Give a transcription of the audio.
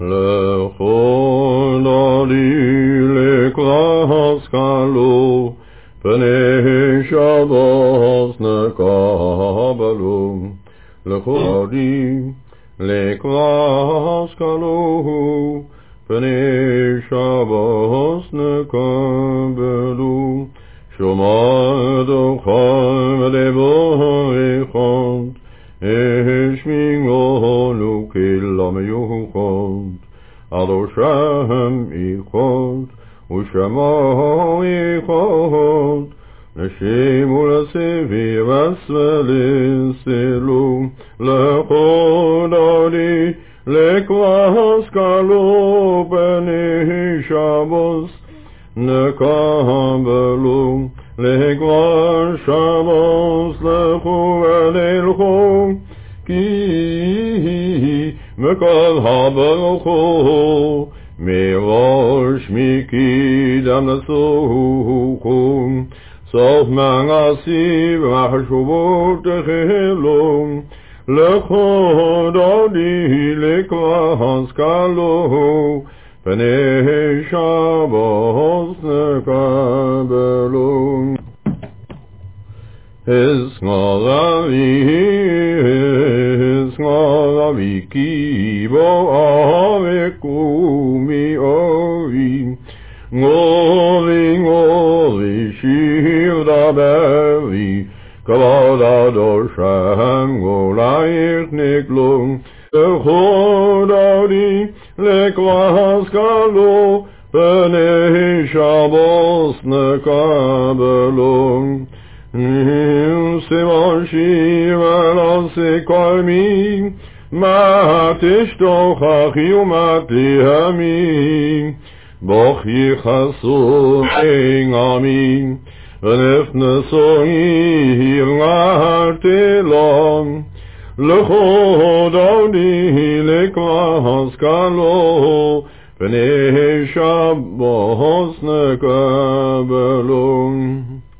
לכל עלי לקרס קלו, פני שבוס נקבלו. לכל עלי לקרס קלו, פני שבוס נקבלו. שומעתכם לברכות, השמיעונו כלם יוכות. עלו שם איכות, ושמעו איכות, נשימו לסביר ולסלו. לכל עלי לקרס קלו, פני שבוס נקבלו. לקרס שבוס לכו ונלכו, כי מכל הברכו מראש מקדם נסוכו. סוף מעשי ומחשבות תחילו, לכל עלי לקרס קלו, פני שבוס נקבלו. הסגרה כי בו אבקו מאורי. גורי גורי שיר דברי, כבוד אדושם גולייך נקלו. לכל עלי לקרס קלו, פני שבוס נקבלו. סימן שיר ולעשה קלמי, מה תשתוכחי ומה תהמי. בוך יכסו אין עמי, ונפנסו עיר לתלם. לכל עלי לקרס קלו, פני שבוס נקבלו.